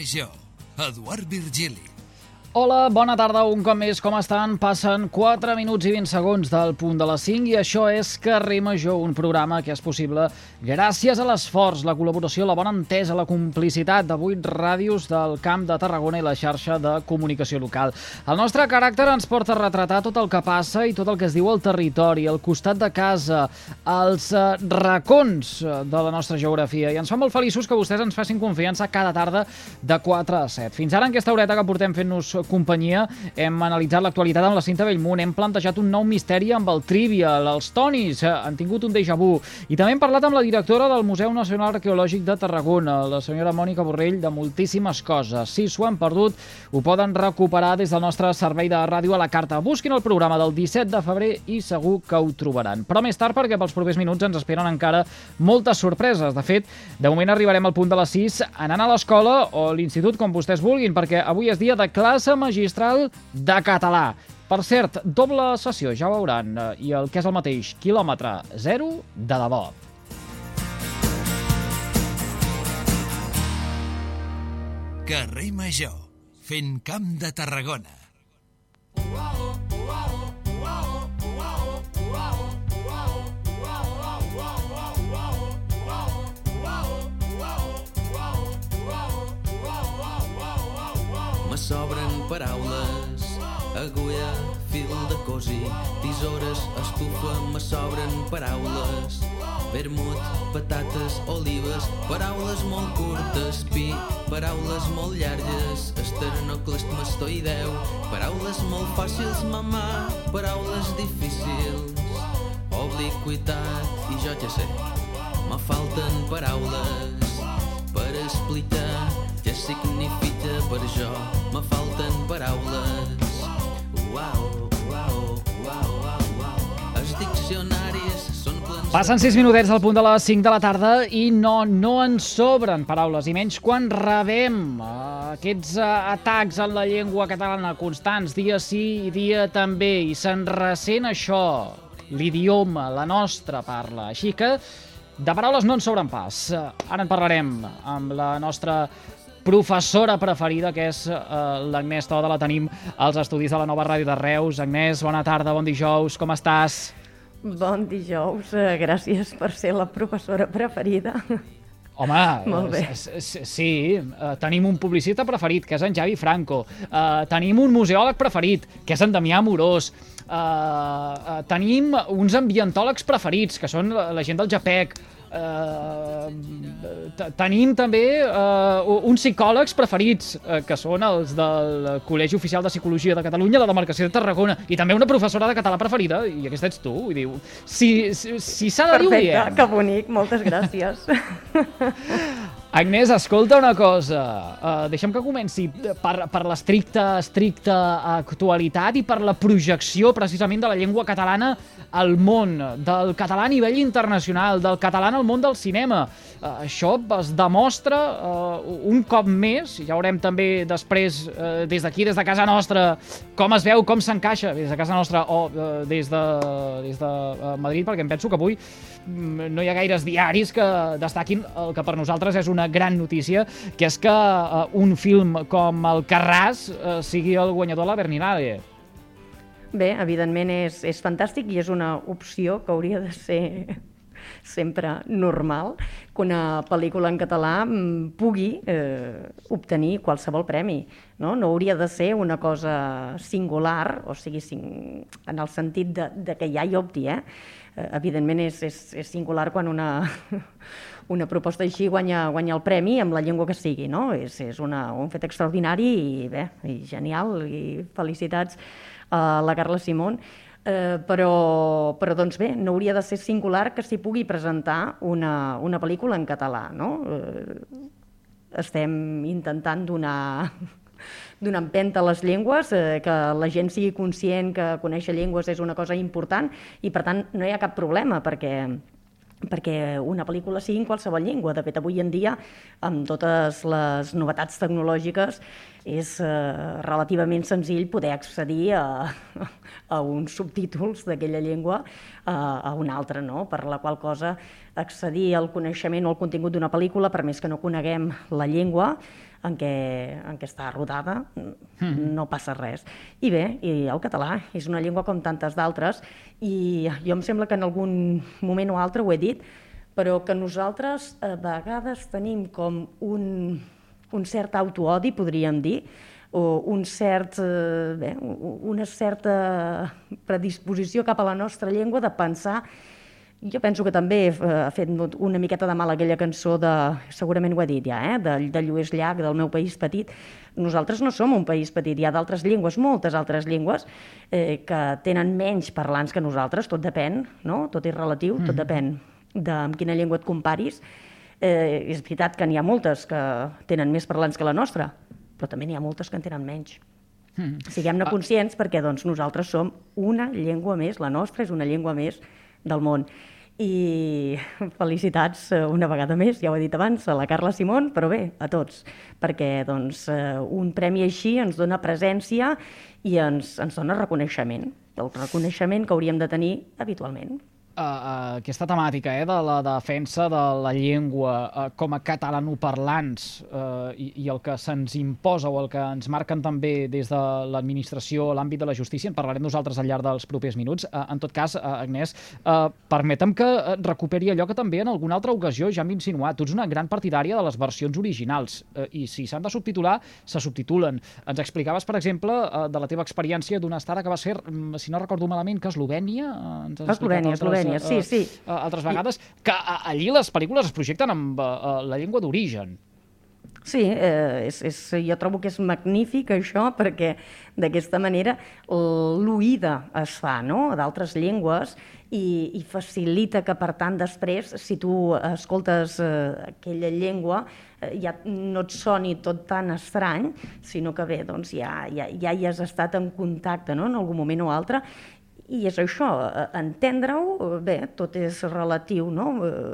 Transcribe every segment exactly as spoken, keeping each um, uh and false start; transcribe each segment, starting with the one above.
Major, Eduard Virgili. Hola, bona tarda, un cop més, com estan? Passen quatre minuts i vint segons del punt de les cinc i això és Carrer Major, un programa que és possible gràcies a l'esforç, la col·laboració, la bona entesa, la complicitat de vuit ràdios del Camp de Tarragona i la xarxa de comunicació local. El nostre caràcter ens porta a retratar tot el que passa i tot el que es diu al territori, al costat de casa, als eh, racons de la nostra geografia. I ens fa molt feliços que vostès ens facin confiança cada tarda de quatre a set. Fins ara, en aquesta horeta que portem fent-nos companyia, hem analitzat l'actualitat amb la Cinta Bellmunt, hem plantejat un nou misteri amb el Trivial, els Tonis han tingut un déjà vu, i també hem parlat amb la directora del Museu Nacional Arqueològic de Tarragona, la senyora Mònica Borrell, de moltíssimes coses. Si s'ho han perdut, ho poden recuperar des del nostre servei de ràdio a la carta. Busquin el programa del disset de febrer i segur que ho trobaran. Però més tard, perquè pels propers minuts ens esperen encara moltes sorpreses. De fet, de moment arribarem al punt de les sis anant a l'escola o l'institut, com vostès vulguin, perquè avui és dia de classe magistral de català. Per cert, doble sessió, ja ho veuran, i el que és el mateix, quilòmetre zero de debò. Carrer Major, fent Camp de Tarragona. Me sobren paraules, agulla, fil de cosi, tisores, estufa, me sobren paraules, vermut, patates, olives, paraules molt curtes, pi, paraules molt llargues, esternocleistomastoideu, paraules molt fàcils, mamà, paraules difícils, obliquitat, i jo ja sé, me falten paraules per explicar què significa per jo, me falten paraules. Uau, uau, uau, uau, uau. Els diccionaris són plens... Passen sis minutets del punt de les cinc de la tarda i no, no ens sobren paraules, i menys quan rebem uh, aquests uh, atacs en la llengua catalana constants, dia sí i dia també, i se'n ressent això, l'idioma, la nostra parla. Així que de paraules no en sobren pas. Uh, ara en parlarem amb la nostra professora preferida, que és uh, l'Agnès Toda. La tenim als estudis de la Nova Ràdio de Reus. Agnès, bona tarda, bon dijous, com estàs? Bon dijous, uh, gràcies per ser la professora preferida. Home, Molt bé. sí, uh, tenim un publicista preferit, que és en Javi Franco, uh, tenim un museòleg preferit, que és en Damià Amorós, uh, uh, tenim uns ambientòlegs preferits, que són la, la gent del JAPEC, Uh, tenim també uh, uns psicòlegs preferits, uh, que són els del Col·legi Oficial de Psicologia de Catalunya, la demarcació de Tarragona, i també una professora de català preferida, i aquesta ets tu, vull dir, si s'ha si, si de dir, ho diem. Perfecte, que bonic, moltes gràcies. Agnès, escolta una cosa, uh, deixa'm que comenci per, per l'estricta estricta actualitat i per la projecció precisament de la llengua catalana al món, del català a nivell internacional, del català al món del cinema. Uh, això es demostra uh, un cop més, ja veurem també després uh, des d'aquí, des de casa nostra, com es veu, com s'encaixa des de casa nostra o uh, des de, des de uh, Madrid, perquè em penso que avui no hi ha gaires diaris que destaquin el que per nosaltres és una gran notícia, que és que uh, un film com el Carràs uh, sigui el guanyador a la Berlinale. Bé, evidentment és, és fantàstic i és una opció que hauria de ser sempre normal que una pel·lícula en català pugui eh, obtenir qualsevol premi. No? No hauria de ser una cosa singular, o sigui, sing... en el sentit de, de que ja hi opti, eh? Evidentment és, és, és singular quan una, una proposta així guanya, guanya el premi amb la llengua que sigui, no? És, és una, un fet extraordinari i bé, i genial, i felicitats a la Carla Simón. Eh, però, però doncs bé, no hauria de ser singular que s'hi pugui presentar una, una pel·lícula en català, no? Eh, estem intentant donar, donar empenta a les llengües, eh, que la gent sigui conscient que conèixer llengües és una cosa important i per tant no hi ha cap problema perquè perquè una pel·lícula sigui en qualsevol llengua. De fet, avui en dia, amb totes les novetats tecnològiques, és eh, relativament senzill poder accedir a, a uns subtítols d'aquella llengua a, a una altra, no? Per la qual cosa accedir al coneixement o al contingut d'una pel·lícula, per més que no coneguem la llengua en què, en què està rodada, mm. no passa res. I bé, i el català és una llengua com tantes d'altres, i jo em sembla que en algun moment o altre ho he dit, però que nosaltres a vegades tenim com un, un cert autoodi, podríem dir, o un cert, eh, bé, una certa predisposició cap a la nostra llengua de pensar. Jo penso que també ha fet una miqueta de mal aquella cançó de, segurament ho he dit ja, eh, de, de Lluís Llach, del meu país petit. Nosaltres no som un país petit, hi ha d'altres llengües, moltes altres llengües, eh, que tenen menys parlants que nosaltres, tot depèn, no? Tot és relatiu, tot depèn de amb quina llengua et comparis. Eh, és veritat que n'hi ha moltes que tenen més parlants que la nostra, però també n'hi ha moltes que en tenen menys. Mm. Siguem-ne conscients perquè doncs, nosaltres som una llengua més, la nostra és una llengua més del món. I felicitats una vegada més, ja ho he dit abans, a la Carla Simón, però bé, a tots, perquè doncs, un premi així ens dona presència i ens, ens dona reconeixement, el reconeixement que hauríem de tenir habitualment. Uh, uh, aquesta temàtica eh, de la defensa de la llengua uh, com a catalanoparlants uh, i, i el que se'ns imposa o el que ens marquen també des de l'administració a l'àmbit de la justícia, en parlarem nosaltres al llarg dels propers minuts. Uh, en tot cas, uh, Agnès, uh, permetem que recuperi allò que també en alguna altra ocasió ja hem insinuat. Tu ets una gran partidària de les versions originals uh, i si s'han de subtitular, se subtitulen. Ens explicaves, per exemple, uh, de la teva experiència d'una estada que va ser, si no recordo malament, que Eslovènia? Uh, Eslovènia, Eslovènia. Sí, sí. Uh, altres vegades, que uh, allí les pel·lícules es projecten amb uh, la llengua d'origen. Sí, eh, és, és, jo trobo que és magnífic això, perquè d'aquesta manera l'oïda es fa, no?, d'altres llengües i, i facilita que, per tant, després, si tu escoltes eh, aquella llengua, eh, ja no et soni tot tan estrany, sinó que bé, doncs ja, ja, ja hi has estat en contacte, no?, en algun moment o altre. I és això, entendre-ho, bé, tot és relatiu, no?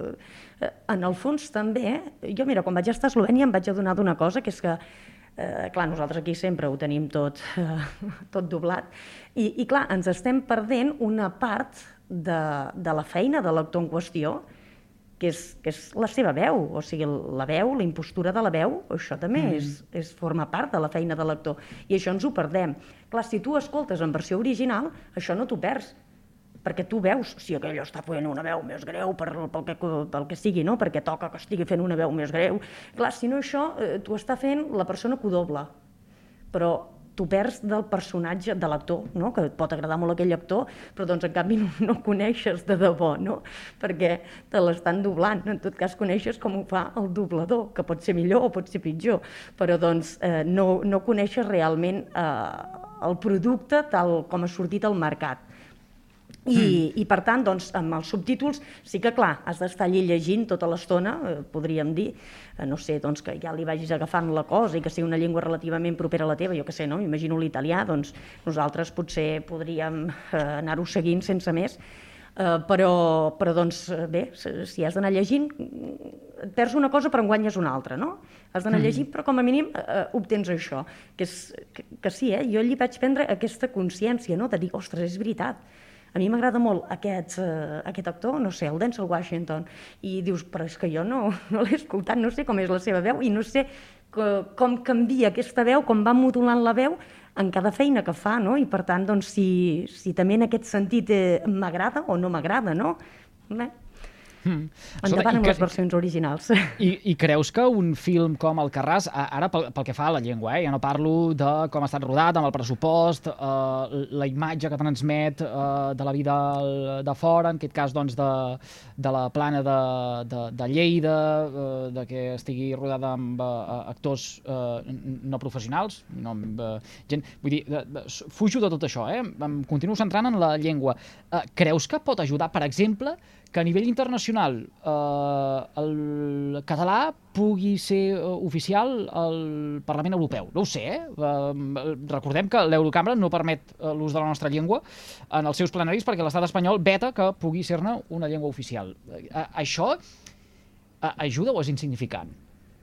En el fons també, jo mira, quan vaig estar a Eslovènia em vaig adonar d'una cosa, que és que, eh, clar, nosaltres aquí sempre ho tenim tot, eh, tot doblat, i, i clar, ens estem perdent una part de, de la feina de l'actor en qüestió, que és, que és la seva veu, o sigui, la veu, la impostura de la veu, això també mm. és, és, forma part de la feina de l'actor, i això ens ho perdem. Clar, si tu escoltes en versió original, això no t'ho perds, perquè tu veus si aquell està fent una veu més greu per, pel, que, pel que sigui, no? Perquè toca que estigui fent una veu més greu. Clar, si no això, eh, t'ho està fent la persona que ho dobla, però tu perds del personatge, de l'actor, no? Que et pot agradar molt aquell actor, però doncs en canvi no, no coneixes de debò, no? Perquè te l'estan doblant, en tot cas coneixes com ho fa el doblador, que pot ser millor o pot ser pitjor, però doncs eh, no, no coneixes realment eh, el producte tal com ha sortit al mercat. I, mm. i per tant, doncs, amb els subtítols sí que, clar, has d'estar allí llegint tota l'estona, eh, podríem dir, eh, no sé, doncs, que ja li vagis agafant la cosa i que sigui una llengua relativament propera a la teva, jo què sé, no? M'imagino l'italià, doncs nosaltres potser podríem eh, anar-ho seguint sense més, eh, però, però doncs, bé, si has d'anar llegint, et perds una cosa però en guanyes una altra, no? Has d'anar mm. llegint, però com a mínim eh, obtens això, que, és, que, que sí, eh? Jo allí vaig prendre aquesta consciència, no?, de dir, ostres, és veritat. A mi m'agrada molt aquest, uh, aquest actor, no sé, el Denzel Washington, i dius, però és que jo no, no l'he escoltat, no sé com és la seva veu i no sé que, com canvia aquesta veu, com va modulant la veu en cada feina que fa, no? I per tant, doncs, si, si també en aquest sentit eh, m'agrada o no m'agrada, no? Bé. Hmm. Endavant amb les versions originals. I, I creus que un film com Alcarràs, ara pel, pel que fa a la llengua, eh, ja no parlo de com ha estat rodat, amb el pressupost, eh, la imatge que transmet eh, de la vida de fora, en aquest cas doncs, de, de la plana de, de, de Lleida, eh, de que estigui rodada amb eh, actors eh, no professionals, no amb eh, gent... Vull dir, de, de, fujo de tot això, eh? Em continuo centrant en la llengua. Eh, creus que pot ajudar, per exemple, que a nivell internacional eh, el català pugui ser eh, oficial al Parlament Europeu? No ho sé, eh? eh recordem que l'Eurocambra no permet eh, l'ús de la nostra llengua en els seus plenaris perquè l'estat espanyol veta que pugui ser-ne una llengua oficial. Eh, això eh, ajuda o és insignificant?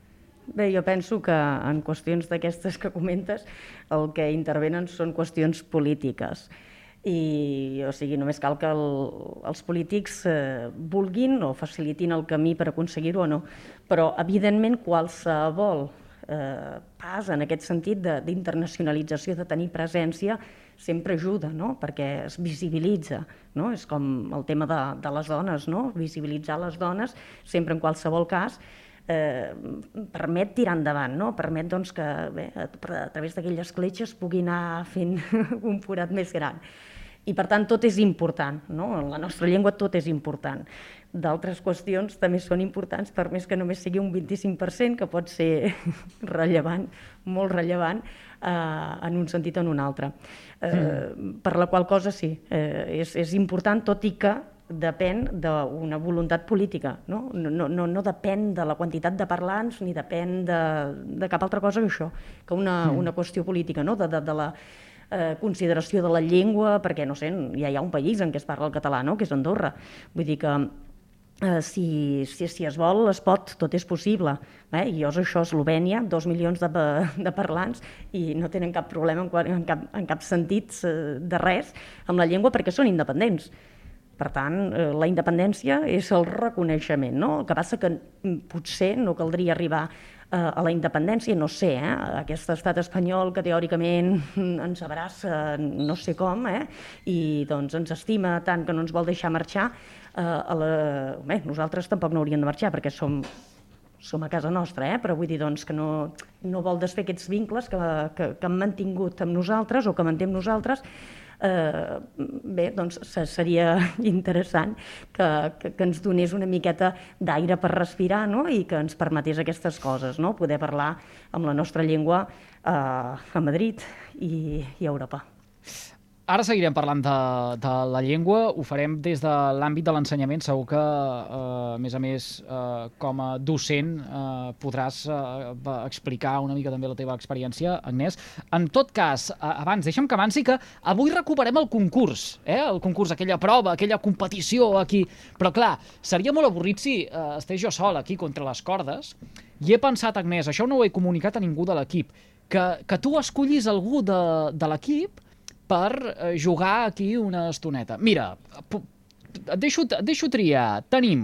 Bé, jo penso que en qüestions d'aquestes que comentes el que intervenen són qüestions polítiques. i o sigui, només cal que el, els polítics eh, vulguin o facilitin el camí per aconseguir-ho o no. Però, evidentment, qualsevol eh, pas en aquest sentit d'internacionalització, de, de tenir presència, sempre ajuda, no? Perquè es visibilitza, no? És com el tema de, de les dones, no? Visibilitzar les dones, sempre en qualsevol cas, eh, permet tirar endavant, no? Permet doncs, que bé, a, a través d'aquelles cletxes pugui anar fent un forat més gran. I, per tant, tot és important, no? En la nostra llengua tot és important. D'altres qüestions també són importants, per més que només sigui un vint-i-cinc per cent, que pot ser rellevant, molt rellevant, eh, en un sentit o en un altre. Eh, mm. Per la qual cosa, sí, eh, és, és important, tot i que depèn d'una voluntat política, no? No, no, no depèn de la quantitat de parlants ni depèn de, de cap altra cosa que això, que una, mm. una qüestió política, no? de, de, de la eh, consideració de la llengua, perquè, no sé, ja hi ha un país en què es parla el català, no? Que és Andorra. Vull dir que eh, si, si, si es vol, es pot, tot és possible. Eh? I llavors això, Eslovènia, dos milions de, de parlants i no tenen cap problema en, en, cap, en cap sentit de res amb la llengua perquè són independents. Per tant, la independència és el reconeixement, no? El que passa que potser no caldria arribar a la independència, no sé, eh? Aquest estat espanyol que teòricament ens abraça no sé com, eh? I doncs ens estima tant que no ens vol deixar marxar, eh, a la... Bé, nosaltres tampoc no hauríem de marxar perquè som, som a casa nostra, eh? Però vull dir doncs, que no, no vol desfer aquests vincles que, que, que han mantingut amb nosaltres o que mantenim nosaltres. Eh, bé, doncs seria interessant que, que, que ens donés una miqueta d'aire per respirar, no? I que ens permetés aquestes coses, no? Poder parlar amb la nostra llengua eh, a Madrid i, i a Europa. Ara seguirem parlant de, de la llengua, ho farem des de l'àmbit de l'ensenyament. Segur que, eh, a més a més, eh, com a docent, eh, podràs eh, explicar una mica també la teva experiència, Agnès. En tot cas, eh, abans, deixa'm que avanci que avui recuperem el concurs, eh? El concurs, aquella prova, aquella competició aquí. Però, clar, seria molt avorrit si eh, estigués jo sol aquí contra les cordes. I he pensat, Agnès, això no ho he comunicat a ningú de l'equip, que, que tu escollis algú de, de l'equip per jugar aquí una estoneta. Mira, et deixo, et deixo triar. Tenim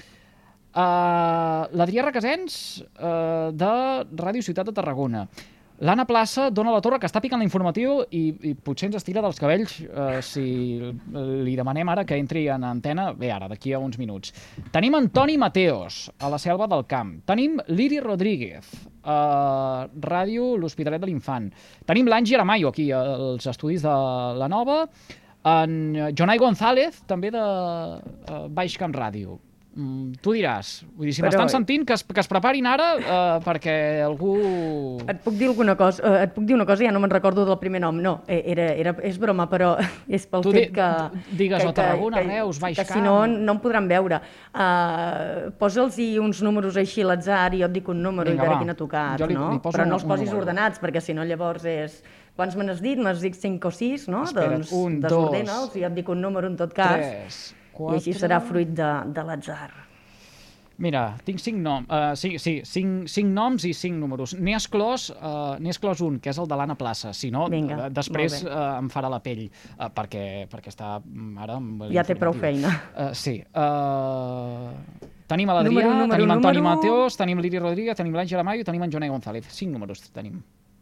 uh, l'Adrià Requesens, uh, de Ràdio Ciutat de Tarragona. L'Anna Plaça dona la torre, que està picant l'informatiu i, i potser ens estira dels cabells uh, si li demanem ara que entri en antena, bé, ara, d'aquí a uns minuts. Tenim Antoni Mateos, a la Selva del Camp. Tenim l'Iri Rodríguez, a Ràdio L'Hospitalet de l'Infant. Tenim l'Angi Aramayo, aquí als estudis de la Nova. En Jonai González, també de uh, Baix Camp Ràdio. Mm, tu diràs, vull dir, si m'estan sentint, que es, que es preparin ara eh, perquè algú... Et puc dir alguna cosa, eh, et puc dir una cosa, ja no me'n recordo del primer nom, no, era, era, és broma, però és pel tu fet que... Digues, que, a Tarragona, que, Reus, Baix que, Camp... Que si no, no em podran veure. Uh, Posa'ls-hi uns números així a l'atzar i jo et dic un número. Vinga, i veure quin ha tocat, li, no? Li però no els posis ordenats, perquè si no llavors és... Quants me n'has dit? M'has dit cinc o sis, no? Espera't, doncs un, desordena'ls i jo et dic un número en tot cas. Tres, quatre... I així serà fruit de, de l'atzar. Mira, tinc cinc noms, uh, sí, sí, cinc, cinc noms i cinc números. N'he exclòs, uh, n'he exclòs un, que és el de l'Anna Plaça. Si no, Vinga, uh, després uh, em farà la pell, uh, perquè, perquè està ara... Ja té prou feina. Uh, sí. Uh, tenim a l'Adrià, tenim Antoni Mateos, tenim l'Iri Rodríguez, tenim l'Àngel Aramayo i tenim en Jonai González. Cinc números tenim.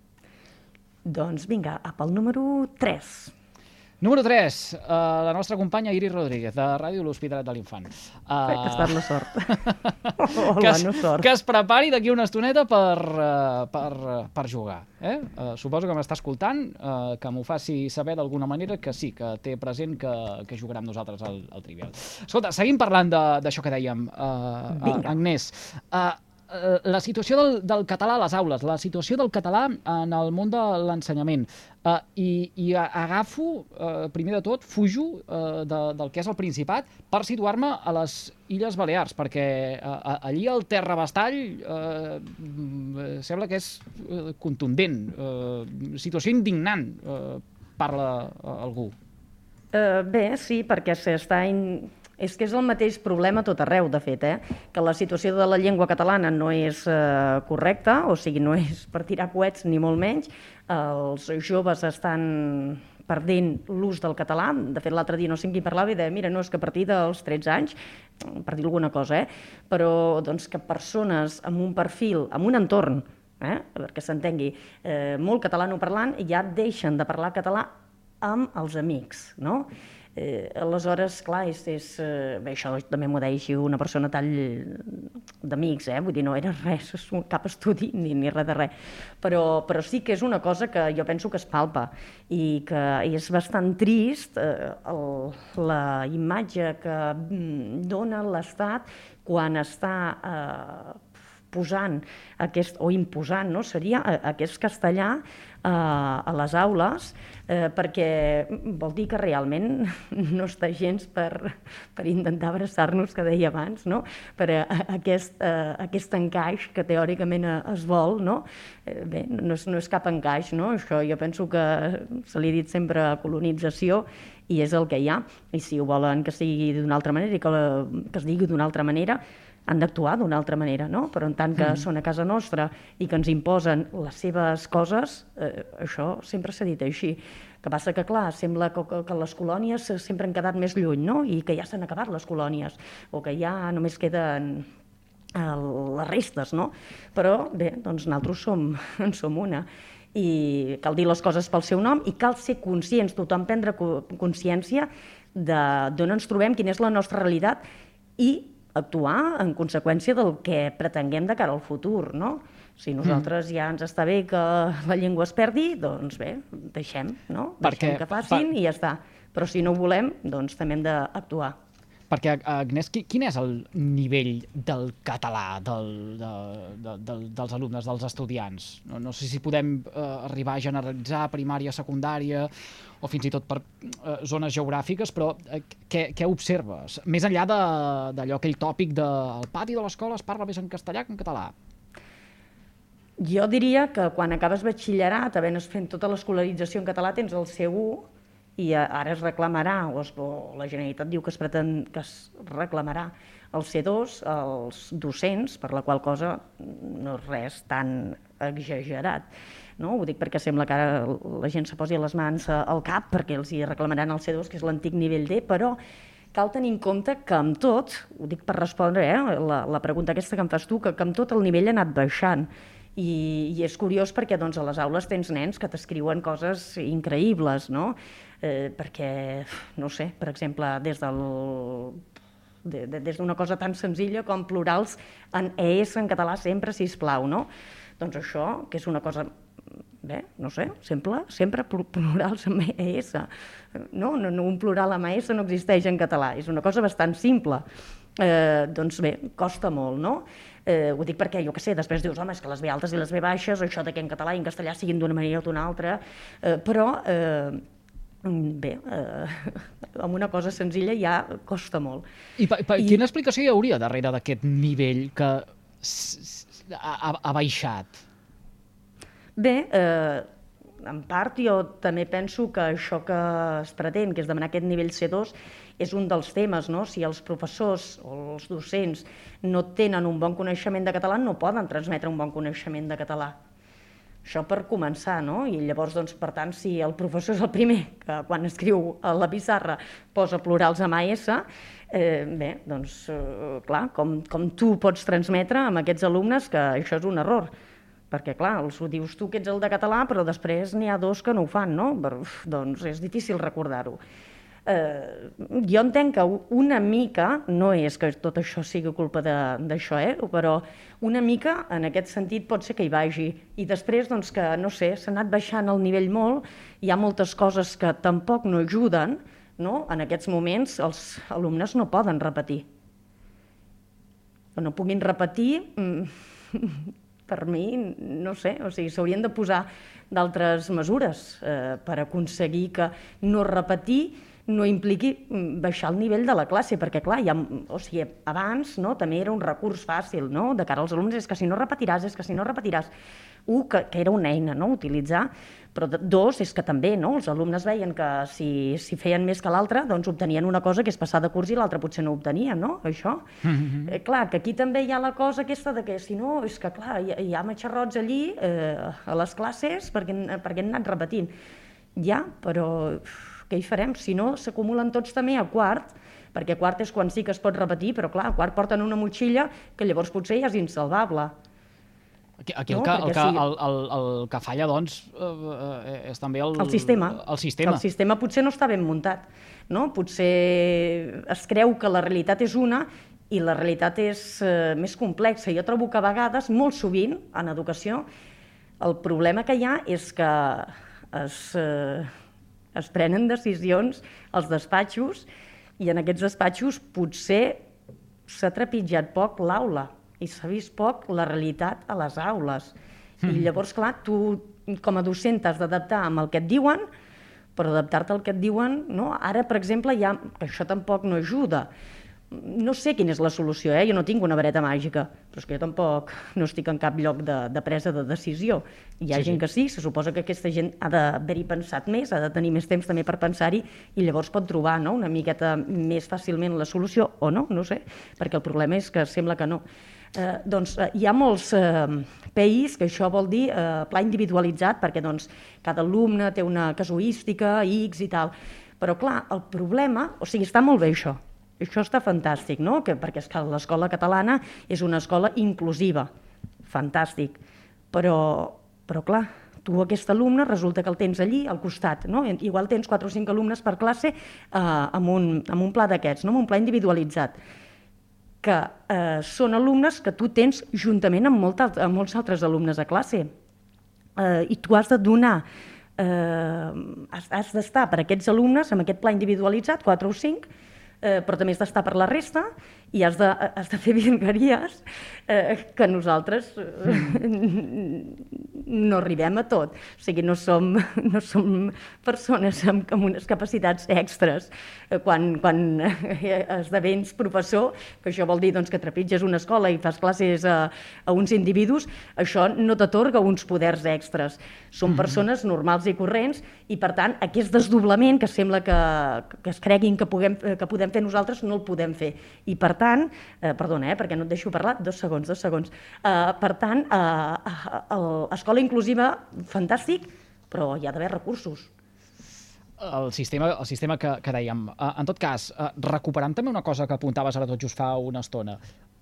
Doncs vinga, apa, el número tres. Número tres, uh, la nostra companya Iris Rodríguez, de Ràdio L'Hospitalet de l'Infant. Uh... Que estar la sort. Hola, que, es, no sort. Que es prepari d'aquí una estoneta per, uh, per, uh, per jugar. Eh? Uh, suposo que m'està escoltant, uh, que m'ho faci saber d'alguna manera que sí, que té present que, que jugarà amb nosaltres al, al Trivial. Escolta, seguim parlant d'això que dèiem, uh, uh, Agnès. Uh, la situació del, del català a les aules, la situació del català en el món de l'ensenyament. Uh, i, I agafo, uh, primer de tot, fujo uh, de, del que és el Principat per situar-me a les Illes Balears, perquè uh, allí el terrabastall uh, sembla que és uh, contundent, uh, situació indignant, uh, parla uh, algú. Uh, bé, sí, perquè s'està... In... És que és el mateix problema a tot arreu, de fet, eh? Que la situació de la llengua catalana no és eh, correcta, o sigui, no és per tirar coets ni molt menys. Els joves estan perdent l'ús del català. De fet, l'altre dia no sé amb qui parlava i deia, mira, no, és que a partir dels tretze anys, per dir alguna cosa, eh? Però doncs, que persones amb un perfil, amb un entorn, eh? perquè s'entengui, eh, molt catalanoparlant, ja deixen de parlar català amb els amics, no? Eh, aleshores, clar, és, és, eh, bé, això també m'ho deia així una persona tall d'amics, eh? Vull dir, no era res, cap estudi ni, ni res de res, però, però sí que és una cosa que jo penso que es palpa i que i és bastant trist eh, el, la imatge que dona l'Estat quan està eh, posant aquest, o imposant, no? Seria aquest castellà eh, a les aules, eh, perquè vol dir que realment no està gens per, per intentar abraçar-nos, que deia abans, no? Per a, a aquest, a, aquest encaix que teòricament es vol, no? Eh, bé, no és, no és cap encaix, no? Això jo penso que se li ha dit sempre colonització i és el que hi ha, i si ho volen que sigui d'una altra manera i que, la, que es digui d'una altra manera, han d'actuar d'una altra manera, no? Però en tant que mm. són a casa nostra i que ens imposen les seves coses, eh, això sempre s'ha dit així. Que passa que, clar, sembla que, que les colònies sempre han quedat més lluny, no? I que ja s'han acabat les colònies, o que ja només queden les restes, no? Però, bé, doncs nosaltres som, en som una. I cal dir les coses pel seu nom i cal ser conscients, tothom prendre consciència d'on ens trobem, quina és la nostra realitat i actuar en conseqüència del que pretenguem de cara al futur, no? Si nosaltres ja ens està bé que la llengua es perdi, doncs bé, deixem, no? Deixem que facin i ja està. Però si no ho volem, doncs també hem d'actuar. Perquè, Agnès, quin és el nivell del català del, de, de, de, dels alumnes, dels estudiants? No, no sé si podem eh, arribar a generalitzar primària, secundària, o fins i tot per eh, zones geogràfiques, però eh, què, què observes? Més enllà d'allò, aquell tòpic del pati de l'escola es parla més en castellà que en català. Jo diria que quan acabes batxillerat, havent fet tota l'escolarització en català, tens el C u, i ara es reclamarà, o, es, o la Generalitat diu que es, pretén, que es reclamarà el C dos als docents, per la qual cosa no és res tan exagerat. No? Ho dic perquè sembla que ara la gent se posi les mans al cap perquè els hi reclamaran el C dos, que és l'antic nivell D, però cal tenir en compte que amb tot, ho dic per respondre eh, la, la pregunta aquesta que em fas tu, que, que amb tot el nivell ha anat baixant. I, i és curiós perquè doncs, a les aules tens nens que t'escriuen coses increïbles, no? Eh, perquè, no sé, per exemple, des del, de, de, des d'una cosa tan senzilla com plurals en E S en català sempre, sisplau, no? Doncs això, que és una cosa, bé, no sé, sempre, sempre plurals en E S. No, no, no, un plural en E S no existeix en català, és una cosa bastant simple. Eh, doncs bé, costa molt, no? Eh, ho dic perquè, jo què sé, després dius, home, és que les B altes i les B baixes, això de que en català i en castellà siguin d'una manera o d'una altra, eh, però, eh, bé, eh, amb una cosa senzilla ja costa molt. I, pa, pa, I quina explicació hi hauria darrere d'aquest nivell que ha, ha baixat? Bé, eh, en part jo també penso que això que es pretén, que és demanar aquest nivell C dos, és un dels temes, no? Si els professors o els docents no tenen un bon coneixement de català, no poden transmetre un bon coneixement de català. Això per començar, no? I llavors, doncs, per tant, si el professor és el primer que quan escriu a la pissarra posa plurals amb A S, eh, bé, doncs, eh, clar, com, com tu pots transmetre amb aquests alumnes que això és un error. Perquè, clar, els ho dius tu que ets el de català, però després n'hi ha dos que no ho fan, no? Uf, doncs és difícil recordar-ho. Eh, jo entenc que una mica, no és que tot això sigui culpa d'això, eh? Però una mica en aquest sentit pot ser que hi vagi. I després, doncs, que, no sé, s'ha anat baixant el nivell molt, hi ha moltes coses que tampoc no ajuden, no? En aquests moments els alumnes no poden repetir. Que no puguin repetir, per mi, no sé, o sigui, s'haurien de posar d'altres mesures eh, per aconseguir que no repetir no impliqui baixar el nivell de la classe, perquè clar, ja, o sigui, abans no, també era un recurs fàcil, no? De cara als alumnes, és que si no repetiràs, és que si no repetiràs. Un, que, que era una eina, no?, utilitzar, però dos, és que també, no?, els alumnes veien que si, si feien més que l'altre, doncs obtenien una cosa que és passar de curs i l'altre potser no obtenien, no?, això. Mm-hmm. eh, clar, que aquí també hi ha la cosa aquesta de que si no, és que clar, hi, hi ha matxarrots allí eh, a les classes perquè, perquè han anat repetint. ja, però uf, què hi farem? Si no, s'acumulen tots també a quart, perquè a quart és quan sí que es pot repetir, però clar, a quart porten una motxilla que llavors potser ja és insalvable. Aquí, aquí No, el, que, el, perquè que, sí. el, el, el que falla, doncs, eh, és també el, El sistema. El sistema. El sistema potser no està ben muntat. No? Potser es creu que la realitat és una i la realitat és eh, més complexa. Jo trobo que a vegades, molt sovint, en educació, el problema que hi ha és que es, eh, es prenen decisions als despatxos i en aquests despatxos potser s'ha trepitjat poc l'aula i s'ha vist poc la realitat a les aules. I llavors, clar, tu com a docent t'has d'adaptar amb el que et diuen, però adaptar-te al que et diuen, no? Ara, per exemple, ja, això tampoc no ajuda. No sé quina és la solució, eh? Jo no tinc una vareta màgica, però és que jo tampoc no estic en cap lloc de, de presa de decisió. Hi ha Sí, gent sí. que sí, se suposa que aquesta gent ha d'haver-hi pensat més, ha de tenir més temps també per pensar-hi i llavors pot trobar, no?, una miqueta més fàcilment la solució, o no, no sé, perquè el problema és que sembla que no. Eh, doncs eh, hi ha molts eh, P Is que això vol dir eh, pla individualitzat, perquè doncs, cada alumne té una casuística, X i tal. Però clar, el problema, o sigui, està molt bé això, això està fantàstic, no? Que, perquè és que l'escola catalana és una escola inclusiva, fantàstic, però, però clar, tu aquest alumne resulta que el tens allí al costat, no? Igual tens quatre o cinc alumnes per classe eh, amb, un, amb un pla d'aquests, no? Amb un pla individualitzat, que eh, són alumnes que tu tens juntament amb, molt, amb molts altres alumnes a classe. Eh, I tu has de donar, eh, has, has d'estar per aquests alumnes amb aquest pla individualitzat, quatre o cinc, eh, però també has d'estar per la resta i has de, has de fer virgueries eh, que nosaltres eh, no arribem a tot. O sigui, no som, no som persones amb, amb unes capacitats extres. Eh, quan, quan eh, esdevens professor, que això vol dir doncs, que trepitges una escola i fas classes a, a uns individus, això no t'atorga uns poders extras. Són persones normals i corrents i, per tant, aquest desdoblament que sembla que, que es creguin que, puguem, que podem fer nosaltres, no el podem fer. I, per tant, eh, perdona, eh, perquè no et deixo parlar, dos segons, dos segons. Eh, per tant, eh, l'escola inclusiva, fantàstic, però hi ha d'haver recursos. El sistema, el sistema que, que dèiem. Uh, en tot cas, uh, recuperant també una cosa que apuntaves ara tot just fa una estona,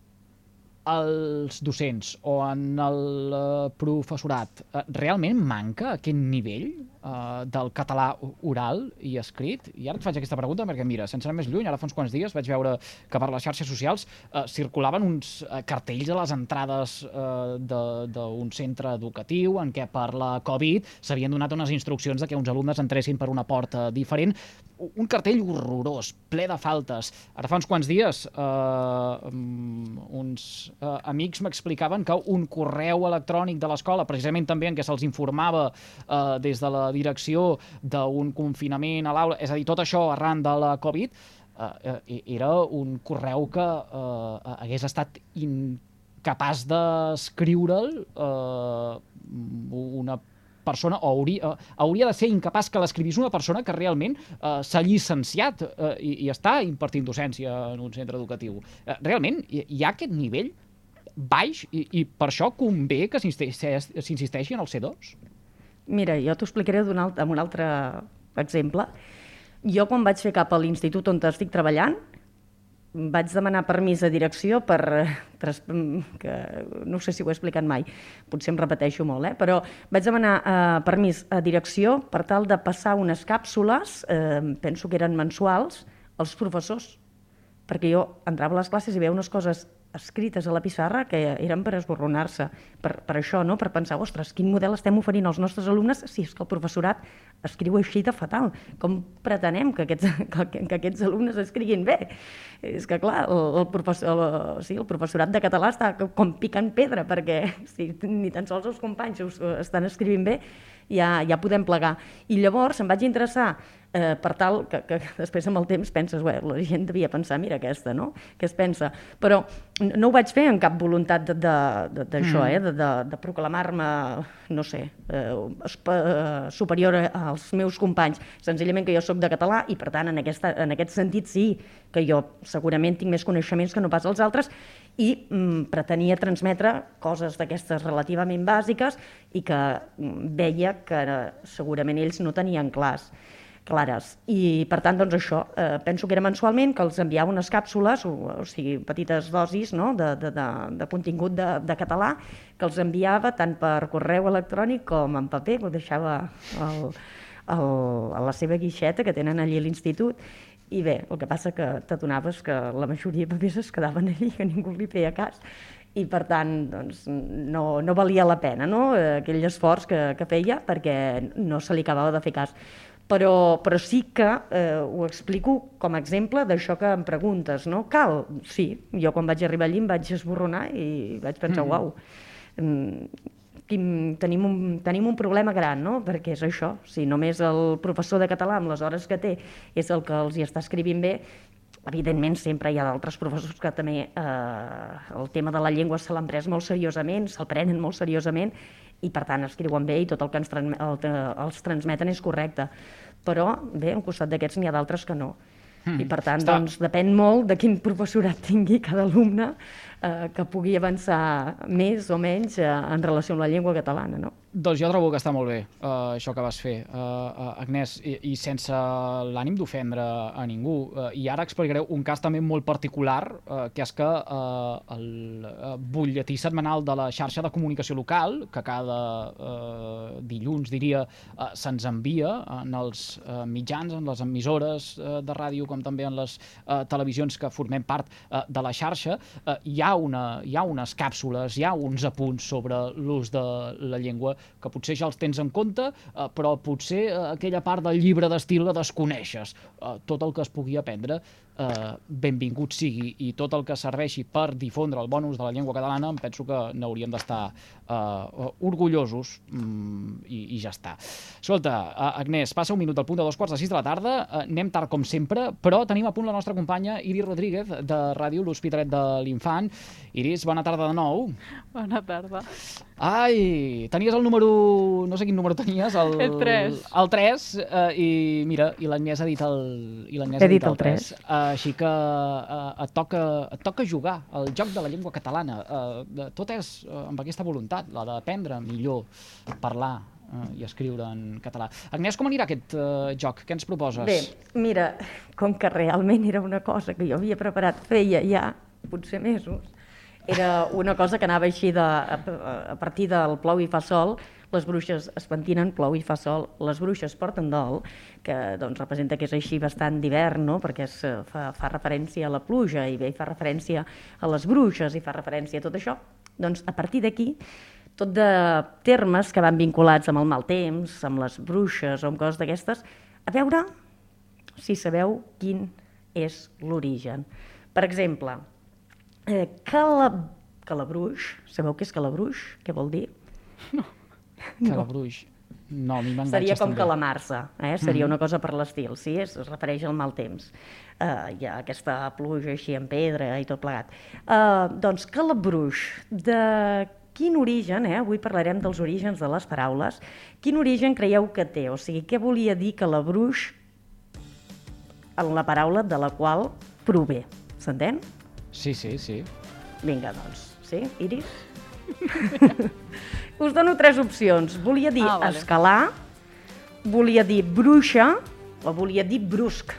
els docents o en el uh, professorat, uh, realment manca aquest nivell uh, del català oral i escrit? I ara et faig aquesta pregunta perquè, mira, sense anar més lluny, ara fa uns quants dies vaig veure que per les xarxes socials uh, circulaven uns uh, cartells a les entrades uh, d'un centre educatiu en què per la Covid s'havien donat unes instruccions de que uns alumnes entressin per una porta diferent. Un cartell horrorós, ple de faltes. Ara fa uns quants dies uh, uns uh, amics m'explicaven que un correu electrònic de l'escola, precisament també en què se'ls informava uh, des de la direcció d'un confinament a l'aula, és a dir, tot això arran de la Covid, uh, era un correu que uh, hagués estat incapaç d'escriure'l uh, una persona, o hauria, hauria de ser incapaç que l'escrivís una persona que realment eh, s'ha llicenciat eh, i, i està impartint docència en un centre educatiu. Eh, realment hi, hi ha aquest nivell baix i, i per això convé que s'insisteixi en el C dos? Mira, jo t'ho explicaré un alt, amb un altre exemple. Jo, quan vaig fer cap a l'institut on estic treballant, vaig demanar permís a direcció per... que no sé si ho he explicat mai, potser em repeteixo molt, eh? Però vaig demanar eh, permís a direcció per tal de passar unes càpsules, eh, penso que eren mensuals, als professors, perquè jo entrava a les classes i veia unes coses escrites a la pissarra que eren per esborronar-se, per, per això, no? Per pensar, ostres, quin model estem oferint als nostres alumnes si és que el professorat escriu així de fatal. Com pretenem que aquests, que, que aquests alumnes escriguin bé? És que, clar, el, el, professor, el, sí, el professorat de català està com picant pedra, perquè si ni tan sols els companys estan escrivint bé, ja, ja podem plegar. I llavors em vaig interessar eh, per tal que, que després amb el temps penses, ué, la gent devia pensar, mira aquesta, no? Què es pensa? Però no ho vaig fer amb cap voluntat d'això, mm. eh? de, de, de proclamar-me, no sé, eh, superior als meus companys. Senzillament que jo sóc de català i, per tant, en, aquesta, en aquest sentit sí, que jo segurament tinc més coneixements que no pas els altres, i mm, pretenia transmetre coses d'aquestes relativament bàsiques i que veia que segurament ells no tenien clars, clares. I, per tant, doncs això, eh, penso que era mensualment, que els enviava unes càpsules, o, o sigui, petites dosis, no?, de, de, de, de contingut de, de català, que els enviava tant per correu electrònic com en paper, que ho deixava al, al, a la seva guixeta que tenen allí a l'institut. I bé, el que passa que t'adonaves que la majoria de papers es quedaven allí, que ningú li feia cas, i per tant doncs, no, no valia la pena, no?, aquell esforç que, que feia, perquè no se li acabava de fer cas. Però, però sí que eh, ho explico com a exemple d'això que em preguntes, no? Cal? Sí, jo quan vaig arribar allí em vaig esborronar i vaig pensar, mm. uau, mm, Tenim un, tenim un problema gran, no? Perquè és això, si només el professor de català amb les hores que té és el que els hi està escrivint bé, evidentment sempre hi ha d'altres professors que també eh, el tema de la llengua se l'han pres molt seriosament, se'l prenen molt seriosament i per tant escriuen bé i tot el que ens transmet, el, els transmeten és correcte. Però bé, al costat d'aquests n'hi ha d'altres que no. Mm. I per tant, Està... doncs, depèn molt de quin professorat tingui cada alumne eh, que pugui avançar més o menys eh, en relació amb la llengua catalana, no? Doncs jo trobo que està molt bé, uh, això que vas fer, uh, uh, Agnès, i, i sense l'ànim d'ofendre a ningú. Uh, I ara explicaré un cas també molt particular, uh, que és que uh, el uh, butlletí setmanal de la xarxa de comunicació local, que cada uh, dilluns, diria, uh, se'ns envia en els uh, mitjans, en les emissores uh, de ràdio, com també en les uh, televisions que formem part uh, de la xarxa, uh, hi ha una, hi ha unes càpsules, hi ha uns apunts sobre l'ús de la llengua que potser ja els tens en compte, eh, però potser eh, aquella part del llibre d'estil la desconeixes. Eh, tot el que es pugui aprendre, eh, benvingut sigui, i tot el que serveixi per difondre el bon ús de la llengua catalana, em penso que n'hauríem d'estar eh, orgullosos mm, i, i ja està. Escolta, uh, Agnès, passa un minut del punt de dos quarts de sis de la tarda, uh, anem tard com sempre, però tenim a punt la nostra companya Iris Rodríguez, de Ràdio L'Hospitalet de l'Infant. Iris, bona tarda de nou. Bona tarda. Ai, tenies el número... no sé quin número tenies. El, el tres. El tres, eh, i mira, i l'Agnès ha dit el, i l'Agnès He ha dit dit el el tres. tres. Uh, així que uh, et, toca, et toca jugar al joc de la llengua catalana. Uh, tot és uh, amb aquesta voluntat, la d'aprendre millor parlar uh, i escriure en català. Agnès, com anirà aquest uh, joc? Què ens proposes? Bé, mira, com que realment era una cosa que jo havia preparat feia ja potser mesos, era una cosa que anava així de, a, a partir del plou i fa sol, les bruixes es pentinen, plou i fa sol, les bruixes porten dol, que doncs, representa que és així bastant d'hivern, no? Perquè es, fa, fa referència a la pluja i bé, fa referència a les bruixes i fa referència a tot això. Doncs a partir d'aquí, tot de termes que van vinculats amb el mal temps, amb les bruixes o amb coses d'aquestes, a veure si sabeu quin és l'origen. Per exemple, Eh, cala... calabruix, sabeu què és calabruix? Què vol dir? No. Calabruix. No, a mi m'enganxes Seria com també. calamar-se, eh? Seria mm-hmm. una cosa per l'estil, sí? Es, es refereix al mal temps. Uh, hi ha aquesta pluja així en pedra i tot plegat. Uh, doncs calabruix, de quin origen, eh? Avui parlarem dels orígens de les paraules, quin origen creieu que té? O sigui, què volia dir calabruix en la paraula de la qual prové? S'entén? Sí, sí, sí. Vinga, doncs. Sí, Iris? Us dono tres opcions. Volia dir ah, vale. escalar, volia dir bruixa o volia dir brusc.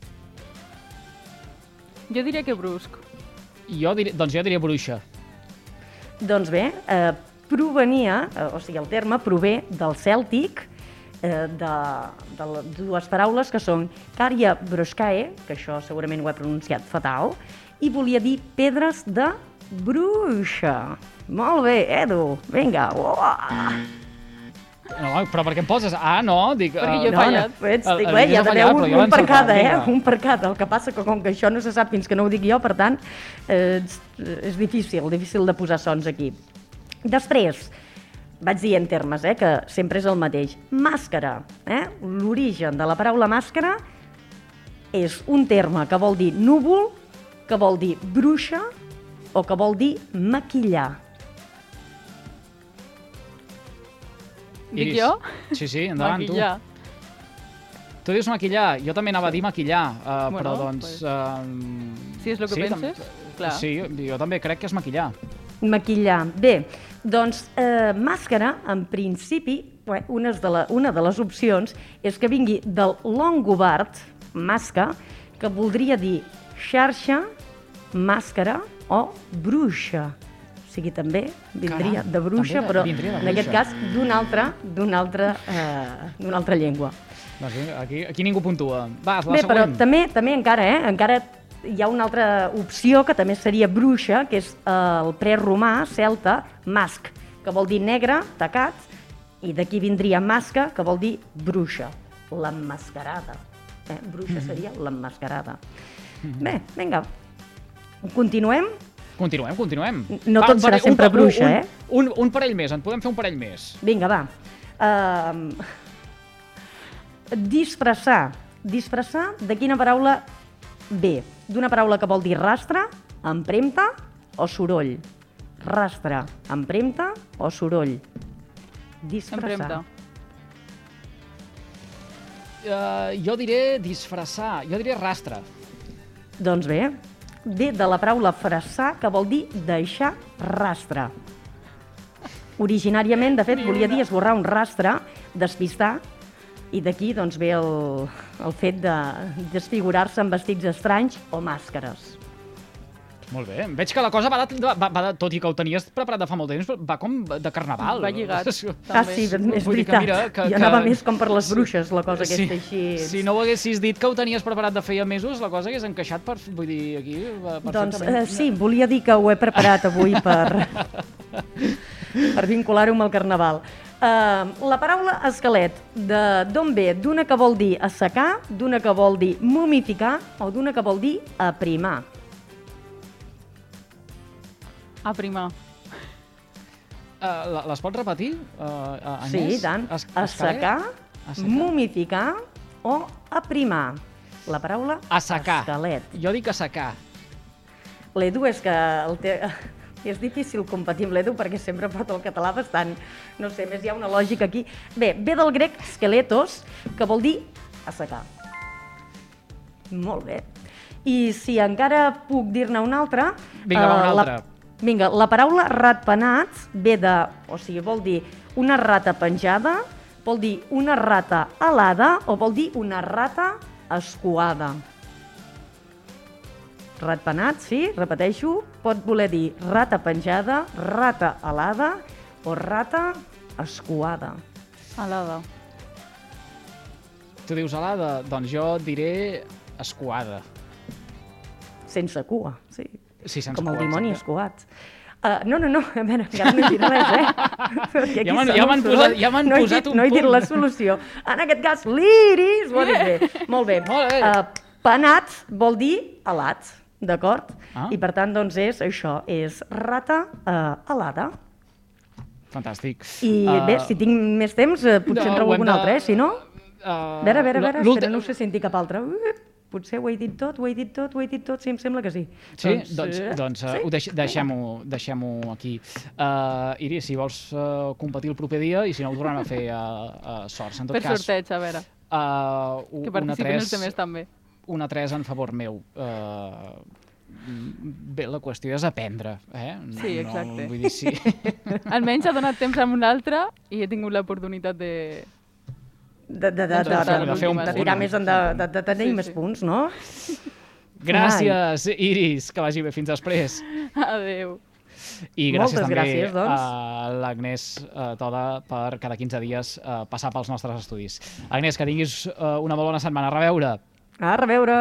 Jo diria que brusc. Jo dir... Doncs jo diria bruixa. Doncs bé, eh, provenia, eh, o sigui, el terme prové del cèltic, eh, de, de les dues paraules que són caria bruscae, que això segurament ho he pronunciat fatal, i volia dir pedres de bruixa. Molt bé, Edu, vinga. No, però per què em poses? Ah, no, dic... Perquè jo he no, fallat. No, ets, dic, bé, ja t'aneu un, un per cada, eh? Un per cada. El que passa que com que això no se sap fins que no ho dic jo, per tant, eh, és, és difícil, difícil de posar sons aquí. Després, vaig dir en termes, eh, que sempre és el mateix. Màscara, eh? L'origen de la paraula màscara és un terme que vol dir núvol, que vol dir bruixa o que vol dir maquillar. Dic jo? Sí, sí, endavant, Maquillar. tu. Tu dius maquillar, jo també anava a dir maquillar, uh, Bueno, però doncs... pues, Uh, si és el que sí, penses, tam- clar. Sí, jo, jo també crec que és maquillar. Maquillar. Bé, doncs eh, màscara, en principi, bé, una de, la, una de les opcions és que vingui del longobard, masca, que voldria dir xarxa, màscara o bruixa. O sigui, també vindria Caram, de bruixa, també de- però vindria de en aquest bruixa. cas d'una altra, d'una altra, eh, d'una altra llengua. Doncs vinga, aquí, aquí ningú puntua. Va, la Bé, però següent. també, també encara, eh? Encara hi ha una altra opció que també seria bruixa, que és eh, el preromà, celta, masc, que vol dir negre, tacat, i d'aquí vindria masca, que vol dir bruixa, l'emmascarada. Eh? Bruixa seria l'emmascarada. Bé, vinga, continuem? Continuem, continuem. No tot serà un- sempre un, bruixa, un, eh? Un, un parell més, en podem fer un parell més. Vinga, va. Uh, disfressar. Disfressar de quina paraula ve? D'una paraula que vol dir rastre, empremta o soroll. Rastre, empremta o soroll. Disfressar. Empremta. Uh, jo diré disfressar, jo diré rastre. Doncs bé, ve de la paraula fressar, que vol dir deixar rastre. Originàriament, de fet, volia dir esborrar un rastre, despistar, i d'aquí doncs, ve el, el fet de desfigurar-se amb vestits estranys o màscares. Molt bé, veig que la cosa va de, va, va de, tot i que ho tenies preparat de fa molt temps, va com de carnaval. Va lligat. Ah, sí, és Vull dir que veritat. mira, que- jo que- anava més com per les bruixes, la cosa Sí, aquesta així. si no ho haguessis dit que ho tenies preparat de feia mesos, la cosa hagués encaixat per, vull dir, aquí va Doncs perfectament. eh, sí, volia dir que ho he preparat avui per, per vincular-ho amb el carnaval. Uh, la paraula esquelet, de- d'on ve? D'una que vol dir assecar, d'una que vol dir momificar o d'una que vol dir aprimar. Aprimar. Uh, les pots repetir, uh, Agnès? Sí, i tant. Es- Assecar, Assecar? momificar o aprimar. La paraula Assecar. esquelet. Jo dic assecar. L'Edu és que el te... és difícil competir amb l'Edu perquè sempre porta el català bastant, no sé, més hi ha una lògica aquí. Bé, ve del grec skeletos, que vol dir assecar. Molt bé. I si encara puc dir-ne una altra... Vinga, va, una eh, la- altra. Vinga, la paraula ratpenats ve de... O sigui, vol dir una rata penjada, vol dir una rata alada o vol dir una rata escuada. Ratpenat, sí, repeteixo, pot voler dir rata penjada, rata alada o rata escuada. Alada. Tu dius alada? Doncs jo diré escuada. Sense cua, sí. Sí, sense Com el cua, dimoni exacte. escuat. Uh, no, no, no, a veure, encara no he dit res, eh? Perquè aquí Ja m'han- sona ja un m'han soroll. posat- ja m'han no he posat dit, un No he dit punt. la solució. En aquest cas, l'iris, ho ha dit bé. Molt bé. Molt bé. Uh, penat vol dir alat, d'acord? Ah. I per tant, doncs, és això, és rata uh, alada. Fantàstic. I Uh, bé, si tinc més temps, eh, potser no, en trobo ho hem alguna de- altra, eh? Si no... Uh, A veure, a veure, a veure, l'últim- espera, no sé sentir cap altra. Uh, potser ho he dit tot, ho he dit tot, ho he dit tot, sí, em sembla que sí. Sí? Doncs, eh, doncs uh, sí? ho deix, deixem-ho deixem aquí. Uh, Iris, si vols uh, competir el proper dia i si no ho tornem a fer a uh, uh, sorts. En tot Per cas, sorteig, a veure. uh, Que una participen els tres, altres també. una tres en favor meu. Uh, bé, la qüestió és aprendre. Eh? Sí, exacte. No, vull dir, sí. Almenys ha donat temps amb un altre i he tingut l'oportunitat de... De, de, de, de, Doncs de, de de, fer un de punt, tirar eh? més en de, de, de tenir Sí, més sí. punts, no? Gràcies, Iris, que vagi bé. Fins després. Adéu. I gràcies Moltes també gràcies, doncs. a l'Agnès uh, Toda per cada quinze dies uh, passar pels nostres estudis. Agnès, que tinguis uh, una molt bona setmana. A reveure. A reveure...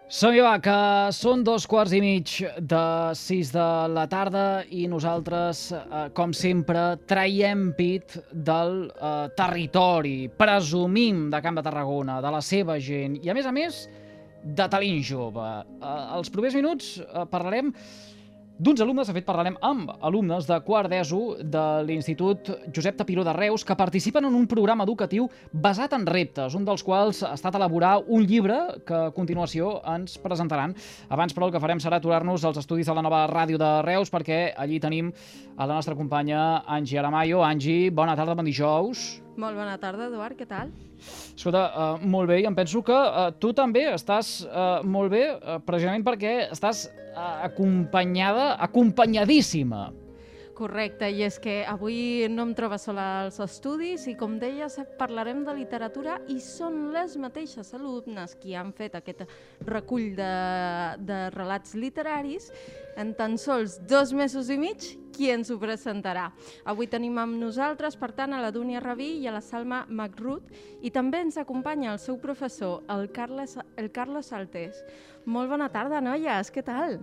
Som-hi, va, que són dos quarts i mig de sis de la tarda i nosaltres, eh, com sempre, traiem pit del eh, territori, presumim de Camp de Tarragona, de la seva gent i, a més a més, de talent jove. Eh, els propers minuts eh, parlarem d'uns alumnes, de fet parlarem amb alumnes de quart d'ESO de l'Institut Josep Tapiró de Reus que participen en un programa educatiu basat en reptes, un dels quals ha estat elaborar un llibre que a continuació ens presentaran. Abans, però, el que farem serà aturar-nos als estudis de la nova ràdio de Reus perquè allí tenim a la nostra companya Angie Aramayo. Angie, bona tarda, bon dijous. Molt bona tarda, Eduard, què tal? Escolta, uh, molt bé, i em penso que uh, tu també estàs uh, molt bé, uh, precisament perquè estàs uh, acompanyada, acompanyadíssima. Correcte, i és que avui no em trobo sola als estudis i, com deies, parlarem de literatura i són les mateixes alumnes qui han fet aquest recull de, de relats literaris en tan sols dos mesos i mig qui ens ho presentarà. Avui tenim amb nosaltres, per tant, a la Dúnia Rabí i a la Salma Macrut i també ens acompanya el seu professor, el Carles, el Carlos Saltés. Molt bona tarda, noies, què tal?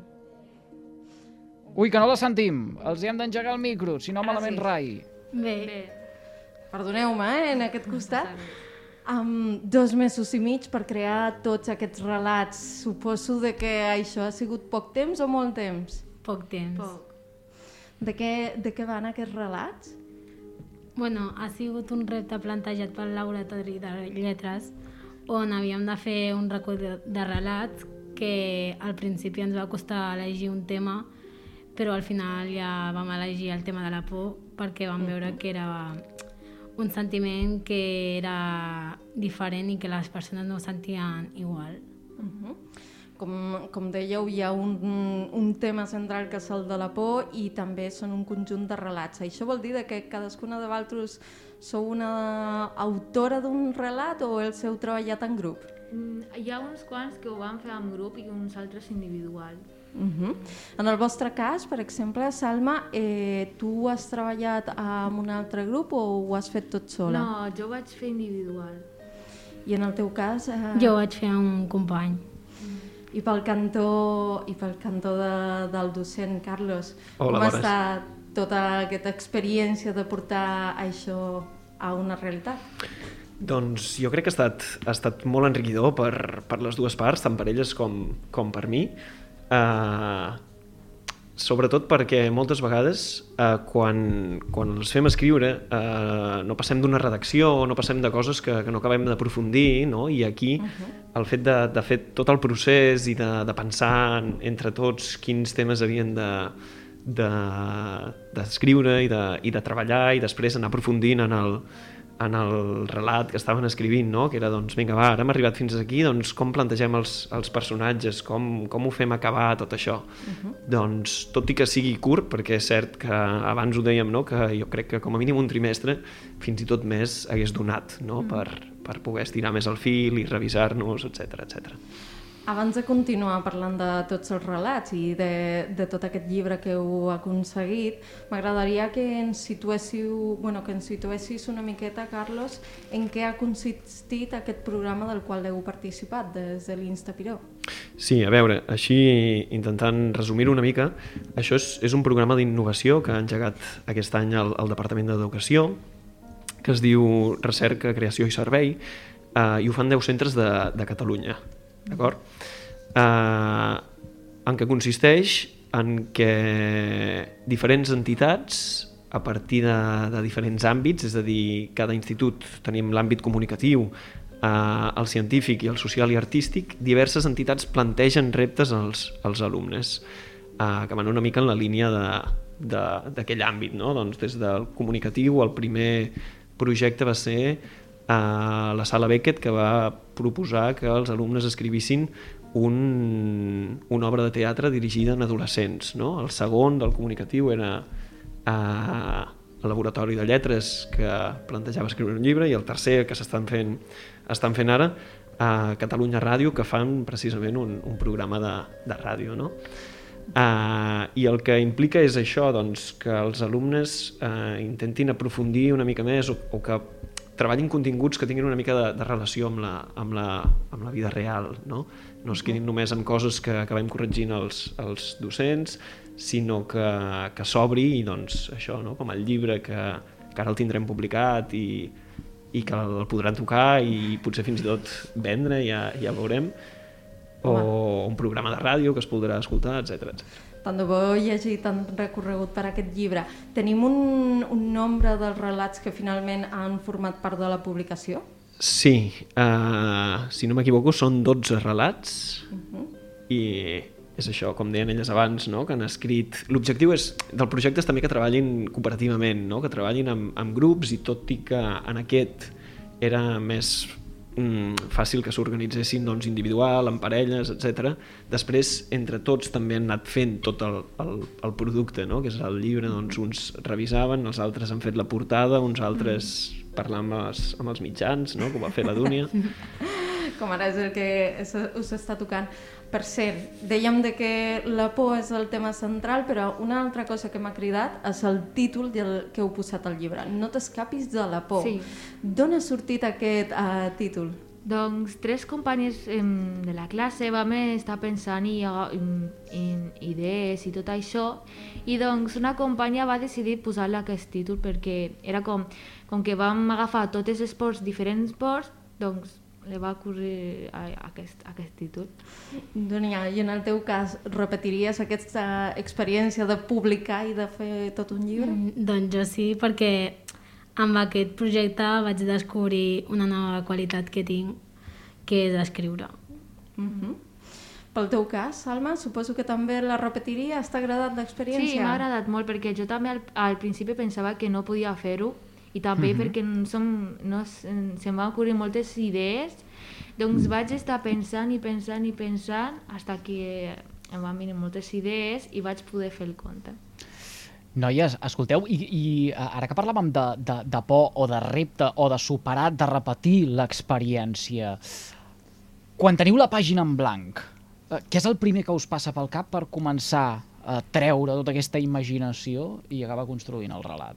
Ui, que no la sentim. Els hi hem d'engegar el micro, si no Ara malament sí. rai. Bé. Bé. Perdoneu-me, eh, en aquest costat. Amb dos mesos i mig per crear tots aquests relats. Suposo de que això ha sigut poc temps o molt temps? Poc temps. Poc. De què, de què van aquests relats? Bueno, ha sigut un repte plantejat pel Laboratori de Lletres on havíem de fer un recull de, de relats que al principi ens va costar elegir un tema, però al final ja vam elegir el tema de la por perquè vam veure que era un sentiment que era diferent i que les persones no ho sentien igual. Uh-huh. Com, com dèieu, hi ha un, un tema central que és el de la por i també són un conjunt de relats. Això vol dir que cadascuna de vosaltres sou una autora d'un relat o els heu treballat en grup? Hi ha uns quants que ho van fer en grup i uns altres individual. Uh-huh. En el vostre cas, per exemple, Salma, eh, tu has treballat amb un altre grup o ho has fet tot sola? No, jo vaig fer individual. I en el teu cas? Eh... Jo ho vaig fer amb un company. I pel cantó, i pel cantó de, del docent, Carlos, Hola, com ha bones. estat tota aquesta experiència de portar això a una realitat? Doncs jo crec que ha estat, ha estat molt enriquidor per, per les dues parts, tant per elles com, com per mi. Uh, sobretot perquè moltes vegades uh, quan, quan els fem escriure uh, no passem d'una redacció o no passem de coses que, que no acabem d'aprofundir, no? I aquí uh-huh. el fet de, de fer tot el procés i de, de pensar en, entre tots quins temes havien de d'escriure de, i, de, i de treballar i després anar aprofundint en el, en el relat que estaven escrivint, no? Que era, doncs, vinga, va, ara hem arribat fins aquí, doncs com plantegem els, els personatges, com, com ho fem acabar tot això. Uh-huh. Doncs, tot i que sigui curt, perquè és cert que abans ho dèiem, no? Que jo crec que com a mínim un trimestre, fins i tot més, hagués donat, no? Uh-huh. per, per poder estirar més el fil i revisar-nos, etcètera, etcètera. Abans de continuar parlant de tots els relats i de, de tot aquest llibre que heu aconseguit, m'agradaria que ens situéssiu, bueno, que ens situessis una miqueta, Carlos, en què ha consistit aquest programa del qual heu participat des de l'Instapiró. Sí, a veure, així intentant resumir-ho una mica, això és, és un programa d'innovació que ha engegat aquest any el, el Departament d'Educació, que es diu Recerca, Creació i Servei, eh, i ho fan deu centres de, de Catalunya. D'acord? Eh, en què consisteix en què diferents entitats a partir de, de diferents àmbits, és a dir, cada institut tenim l'àmbit comunicatiu, eh, el científic i el social i artístic, diverses entitats plantegen reptes als, als alumnes eh, que van una mica en la línia d'aquell àmbit, no? Doncs des del comunicatiu el primer projecte va ser a la Sala Beckett, que va proposar que els alumnes escrivissin un, una obra de teatre dirigida en adolescents, no? El segon del comunicatiu era a, el Laboratori de Lletres, que plantejava escriure un llibre, i el tercer, que s'estan fent, estan fent ara, a Catalunya Ràdio, que fan precisament un, un programa de, de ràdio, no? Uh, i el que implica és això, doncs, que els alumnes uh, intentin aprofundir una mica més o, o que treballin continguts que tinguin una mica de, de relació amb la, amb, la, amb la vida real, no? No es quedin només amb coses que acabem corregint els, els docents, sinó que, que s'obri i doncs això, no? Com el llibre que, que ara el tindrem publicat i, i que el podran tocar i potser fins i tot vendre, ja, ja veurem, o Home. un programa de ràdio que es podrà escoltar, etcètera, etcètera. Tant de bo hi hagi tant recorregut per aquest llibre. Tenim un, un nombre dels relats que finalment han format part de la publicació? Sí, uh, si no m'equivoco són dotze relats uh-huh. i és això, com deien elles abans, no? Que han escrit... L'objectiu és, del projecte és també que treballin cooperativament, no? Que treballin amb, amb grups i tot i que en aquest era més mm, fàcil que s'organitzessin doncs, individual, en parelles, etcètera. Després, entre tots també han anat fent tot el, el, el producte, no? Que és el llibre, doncs uns revisaven, els altres han fet la portada, uns altres parlar amb els, amb els mitjans, no? Com va fer la Dúnia. Com ara és el que us està tocant. Per cert, dèiem de que la por és el tema central, però una altra cosa que m'ha cridat és el títol del que heu posat al llibre. No t'escapis de la por. Sí. D'on ha sortit aquest uh, títol? Doncs tres companyes eh, de la classe vam estar pensant i, en, en idees i tot això, i doncs una companya va decidir posar-li aquest títol perquè era com, com que vam agafar tots els esports, diferents esports, doncs li va ocórrer aquest, aquest títol. Dònia, i en el teu cas, repetiries aquesta experiència de publicar i de fer tot un llibre? Mm, doncs jo sí, perquè amb aquest projecte vaig descobrir una nova qualitat que tinc, que és escriure. Uh-huh. Pel teu cas, Salma, suposo que també la repetiries? T'ha agradat l'experiència? Sí, m'ha agradat molt, perquè jo també al, al principi pensava que no podia fer-ho, i també uh-huh. perquè som, no, se'm van ocórrer moltes idees, doncs vaig estar pensant i pensant i pensant fins que em van venir moltes idees i vaig poder fer el conte. Noies, escolteu, i, i ara que parlàvem de, de, de por o de repte o de superar, de repetir l'experiència, quan teniu la pàgina en blanc, què és el primer que us passa pel cap per començar a treure tota aquesta imaginació i acabar construint el relat?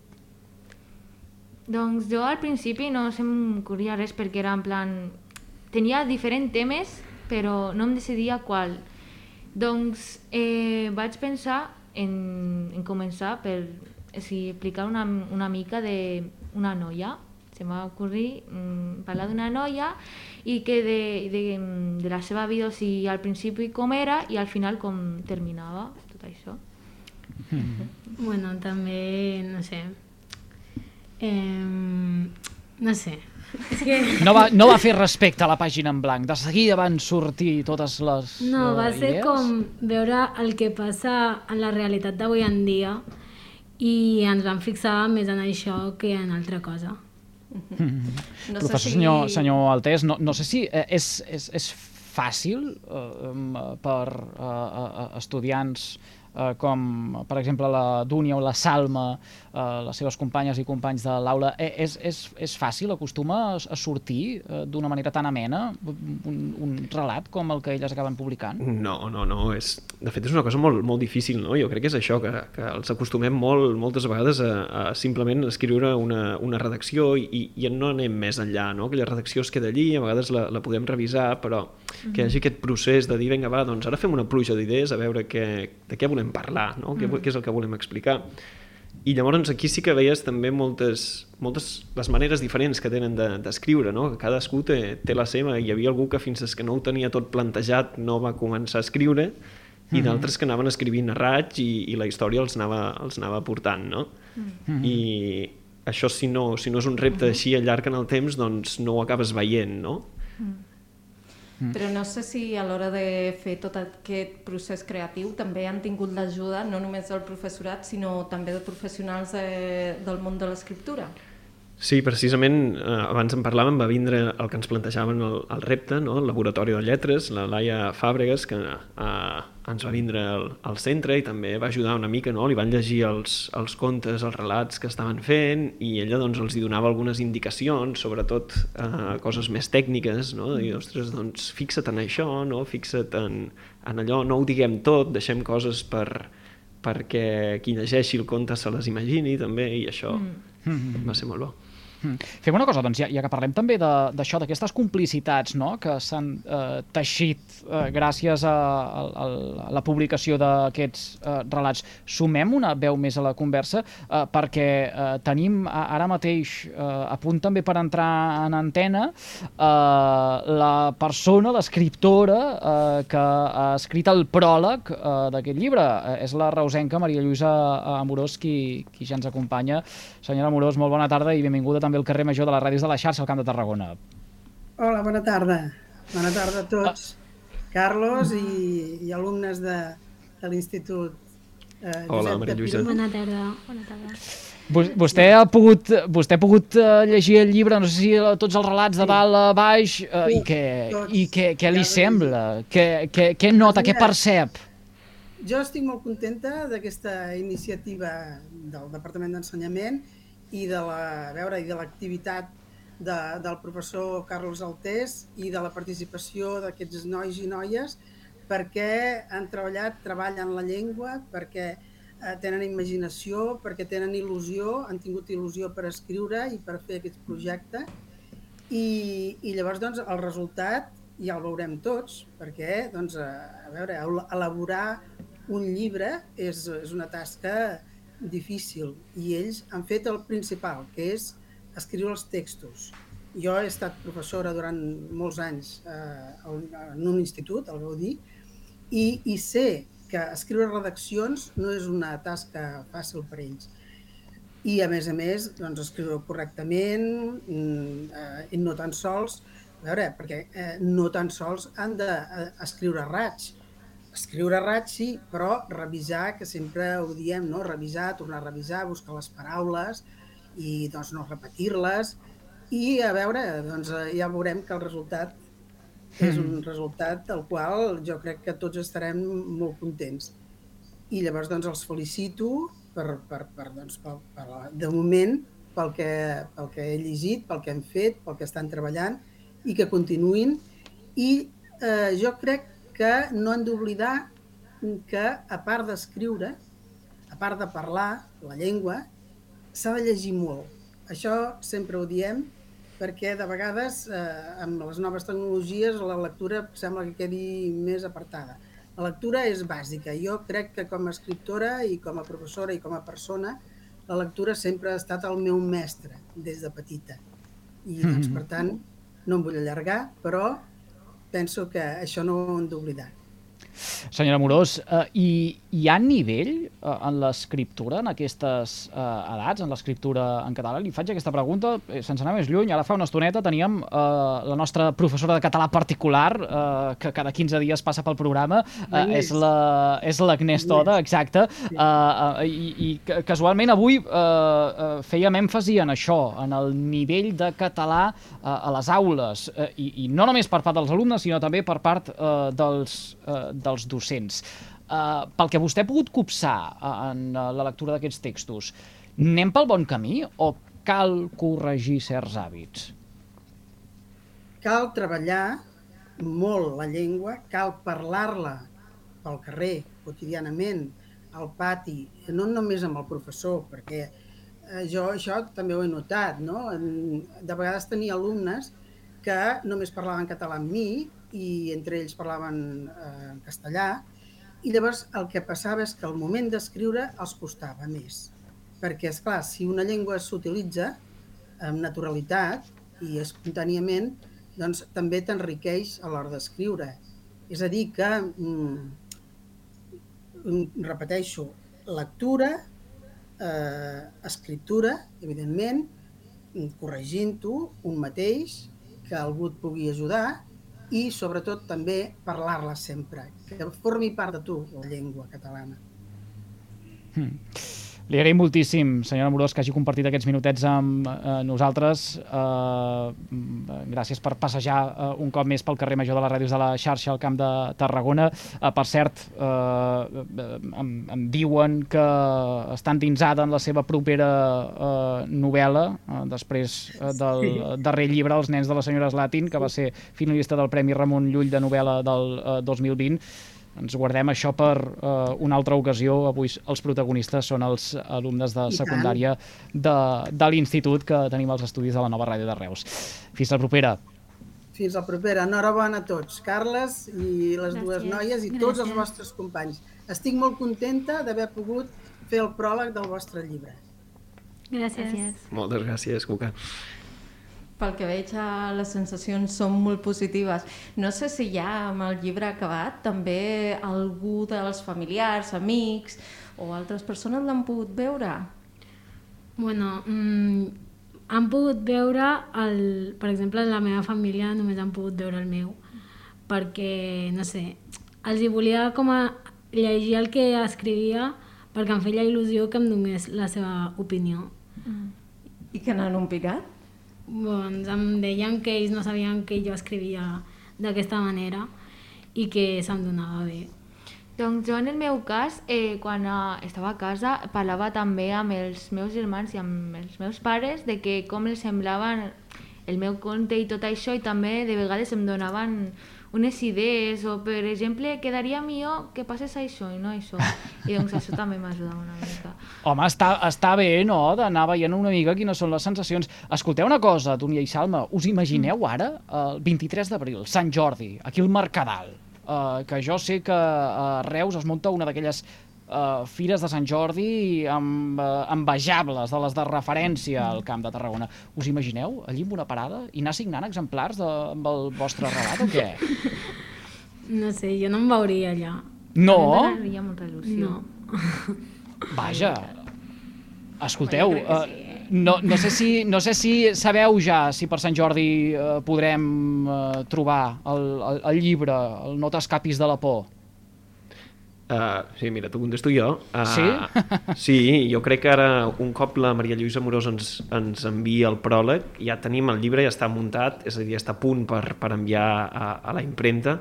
Doncs jo al principi no se'm ocorria res perquè era en plan... Tenia diferents temes, però no em decidia qual. Doncs eh, vaig pensar en, en començar per o sigui, explicar una, una mica d'una noia. Se m'ha ocorrir mm, parlar d'una noia i que de, de, de la seva vida, o sigui, al principi com era i al final com terminava, tot això. Mm-hmm. Bueno, també, no sé... Eh, no sé. És que... no, va, no va fer respecte a la pàgina en blanc, de seguida van sortir totes les No, va idees? ser com veure el que passa en la realitat d'avui en dia i ens vam fixar més en això que en altra cosa. Mm-hmm. No Professor sé si... senyor, senyor Altés, no, no sé si és, és, és fàcil eh, per eh, estudiants eh, com, per exemple, la Dúnia o la Salma, eh, les seves companyes i companys de l'aula, eh, és, és, és fàcil, acostuma a, a sortir eh, d'una manera tan amena un, un relat com el que elles acaben publicant? No, no, no. És, de fet, és una cosa molt, molt difícil, no? Jo crec que és això, que, que els acostumem molt, moltes vegades a, a simplement escriure una, una redacció i, i no anem més enllà, no? Aquella redacció es queda allí, a vegades la, la podem revisar, però mm-hmm. que hi hagi aquest procés de dir, vinga, va, doncs ara fem una pluja d'idees a veure què, de què volem parlar, no? Mm. Què, què és el que volem explicar. I llavors aquí sí que veies també moltes, moltes les maneres diferents que tenen d'escriure, no? Cadascú té, té la seva, hi havia algú que fins que no ho tenia tot plantejat no va començar a escriure, i mm-hmm. d'altres que anaven escrivint a raig i, i la història els anava, els anava portant, no? Mm-hmm. I això, si no, si no és un repte mm-hmm. així a llarg en el temps, doncs no ho acabes veient, no? Mm. Però no sé si a l'hora de fer tot aquest procés creatiu també han tingut l'ajuda no només del professorat, sinó també de professionals de, del món de l'escriptura. Sí, precisament, eh, abans en parlàvem, va vindre el que ens plantejaven el, el repte, no? El Laboratori de Lletres, la Laia Fàbregas, que eh, ens va vindre al, al centre i també va ajudar una mica, no? Li van llegir els, els contes, els relats que estaven fent i ella doncs, els hi donava algunes indicacions, sobretot eh, coses més tècniques, no? De dir, ostres, doncs fixa't en això, no? Fixa't en, en allò, no ho diguem tot, deixem coses per, perquè qui llegeixi el conte se les imagini també, i això mm. va ser molt bo. Fem una cosa, doncs, ja, ja que parlem també d'això, d'aquestes complicitats, no?, que s'han eh, teixit eh, gràcies a, a, a la publicació d'aquests eh, relats. Sumem una veu més a la conversa eh, perquè eh, tenim ara mateix eh, a punt també per entrar en antena eh, la persona, l'escriptora eh, que ha escrit el pròleg eh, d'aquest llibre. Eh, és la reusenca Maria Lluïsa Amorós qui, qui ja ens acompanya. Senyora Amorós, molt bona tarda i benvinguda també al carrer Major de les ràdios de la xarxa al Camp de Tarragona. Hola, bona tarda. Bona tarda a tots. Ah. Carlos i, i alumnes de, de l'Institut eh, Hola, Maria Lluïsa. Bona tarda. Bona tarda. Vostè ha pogut, vostè ha pogut uh, llegir el llibre, no sé si uh, tots els relats de dalt a baix, uh, i què, i què, què li sembla? Què, què, què nota, què percep? Jo estic molt contenta d'aquesta iniciativa del Departament d'Ensenyament i de la, a veure, i de l'activitat de, del professor Carlos Altés i de la participació d'aquests nois i noies perquè han treballat, treballen la llengua, perquè eh, tenen imaginació, perquè tenen il·lusió, han tingut il·lusió per escriure i per fer aquest projecte i, i llavors doncs, el resultat ja el veurem tots perquè doncs, a veure, elaborar un llibre és, és una tasca difícil i ells han fet el principal, que és escriure els textos. Jo he estat professora durant molts anys eh, en un institut, al Gaudí, i, i sé que escriure redaccions no és una tasca fàcil per ells. I a més a més, doncs, escriure correctament eh, i no tan sols, a veure, perquè eh, no tan sols han d'escriure raig. Escriure raig sí, però revisar, que sempre ho diem, no? Revisar, tornar a revisar, buscar les paraules i doncs, no repetir-les. I a veure, doncs, ja veurem que el resultat és un resultat del qual jo crec que tots estarem molt contents. I llavors doncs, els felicito per, per, per, doncs, per, per, de moment pel que, pel que he llegit, pel que han fet, pel que estan treballant i que continuïn. I eh, jo crec que no han d'oblidar que, a part d'escriure, a part de parlar la llengua, s'ha de llegir molt. Això sempre ho diem, perquè de vegades, eh, amb les noves tecnologies, la lectura sembla que quedi més apartada. La lectura és bàsica. Jo crec que com a escriptora i com a professora i com a persona, la lectura sempre ha estat el meu mestre des de petita. I, doncs, per tant, no em vull allargar, però penso que això no ho hem d'oblidar. Senyora Amorós, eh, hi, hi ha nivell eh, en l'escriptura en aquestes eh, edats, en l'escriptura en català? Li faig aquesta pregunta, eh, sense anar més lluny. Ara fa una estoneta teníem eh, la nostra professora de català particular, eh, que cada quinze dies passa pel programa, eh, és la, és l'Agnès Toda, exacte, eh, eh, i, i casualment avui eh, eh, fèiem èmfasi en això, en el nivell de català eh, a les aules, eh, i, i no només per part dels alumnes, sinó també per part eh, dels eh, dels docents. Uh, pel que vostè ha pogut copsar en uh, la lectura d'aquests textos, anem pel bon camí o cal corregir certs hàbits? Cal treballar molt la llengua, cal parlar-la pel carrer, quotidianament, al pati, no només amb el professor, perquè eh, jo això també ho he notat, no? De vegades tenia alumnes que només parlaven català amb mi i entre ells parlaven eh, en castellà, i llavors el que passava és que al moment d'escriure els costava més. Perquè, esclar, si una llengua s'utilitza amb naturalitat i espontàniament, doncs també t'enriqueix a l'hora d'escriure. És a dir que, mm, repeteixo, lectura, eh, escriptura, evidentment, corregint-ho un mateix, que algú et pugui ajudar, i sobretot també parlar-la sempre, que formi part de tu, la llengua catalana. Hmm. Li agraïm moltíssim, senyora Amorós, que hagi compartit aquests minutets amb eh, nosaltres. Eh, gràcies per passejar eh, un cop més pel carrer Major de les ràdios de la xarxa al Camp de Tarragona. Eh, per cert, eh, em, em diuen que està endinsada en la seva propera eh, novel·la, eh, després eh, del sí. darrer llibre, Els nens de la senyora Slatin, que va ser finalista del Premi Ramon Llull de novel·la del eh, dos mil vint. ens guardem això per uh, una altra ocasió. Avui els protagonistes són els alumnes de secundària de, de l'institut que tenim als estudis de la Nova Ràdio de Reus. Fins la propera. Fins la propera. Enhorabona a tots, Carles i les Gràcies. dues noies i tots Gràcies. els vostres companys. Estic molt contenta d'haver pogut fer el pròleg del vostre llibre. Gràcies. Gràcies. Moltes gràcies, Cuca. Pel que veig, les sensacions són molt positives. No sé si ja amb el llibre acabat també algú dels familiars, amics o altres persones l'han pogut veure? Bueno, mmm, han pogut veure, el, per exemple, la meva família només han pogut veure el meu, perquè, no sé, els hi volia com a llegir el que escrivia perquè em feia il·lusió que em donés la seva opinió. Mm. I que n'han opinat? Doncs em deien que ells no sabien que jo escrivia d'aquesta manera i que se'm donava bé. Doncs jo en el meu cas, eh, quan eh, estava a casa, parlava també amb els meus germans i amb els meus pares de que com els semblaven el meu conte i tot això, i també de vegades em donaven unes idees, o per exemple, quedaria millor que passés això i no això. I doncs això també m'ajuda una mica. Home, està, està bé, no?, d'anar veient una mica quines són les sensacions. Escolteu una cosa, Dúnia i Salma, us imagineu ara, el vint-i-tres d'abril, Sant Jordi, aquí al Mercadal, eh, que jo sé que a Reus es munta una d'aquelles Uh, fires de Sant Jordi amb, uh, envejables, de les de referència al Camp de Tarragona. Us imagineu allí amb una parada i anar signant exemplars de, amb el vostre relat o què? No sé, jo no em veuria allà. No? Em donaria molta il·lusió. No. Vaja, escolteu, uh, no, no, sé si, no sé si sabeu ja si per Sant Jordi uh, podrem uh, trobar el, el, el llibre, el No t'escapis de la por. Uh, sí, mira, t'ho contesto jo. Uh, sí? Sí, jo crec que ara, un cop la Maria Lluïsa Amorós ens, ens envia el pròleg, ja tenim el llibre, ja està muntat, és a dir, ja està a punt per, per enviar a, a la impremta,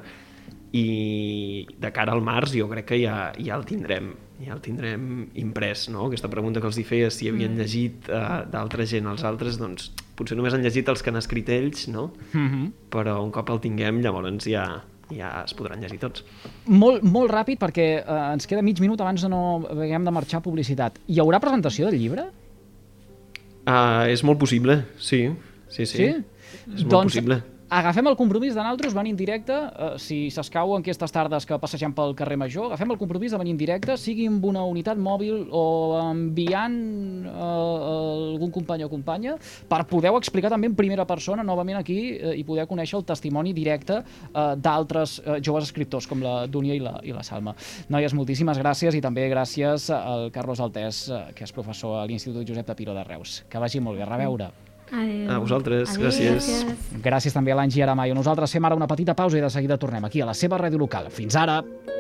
i de cara al març jo crec que ja, ja el tindrem, ja el tindrem imprès, no? Aquesta pregunta que els hi feia, si havien llegit uh, d'altra gent els altres, doncs potser només han llegit els que han escrit ells, no? Mm-hmm. Però un cop el tinguem, llavors ja... ja es podran llegir tots. Molt, molt ràpid, perquè eh, ens queda mig minut abans de no haguem de marxar a publicitat. Hi haurà presentació del llibre? Uh, és molt possible, sí. Sí, sí. Sí? És molt doncs, possible. Agafem el compromís de nosaltres, venir en directe, eh, si s'escau en aquestes tardes que passegem pel carrer Major, agafem el compromís de venir en directe, sigui amb una unitat mòbil o enviant eh, algun company o companya, per poder explicar també en primera persona, novament aquí, eh, i poder conèixer el testimoni directe eh, d'altres eh, joves escriptors, com la Dúnia i la, i la Salma. Noies, moltíssimes gràcies, i també gràcies al Carlos Altés, eh, que és professor a l'Institut Josep Tapiro de Reus. Que vagi molt bé, a reveure. Adéu. A vosaltres, Adéu. gràcies. Gràcies. Gràcies també a l'Angie Aramayo. Nosaltres fem ara una petita pausa i de seguida tornem aquí a la seva ràdio local. Fins ara!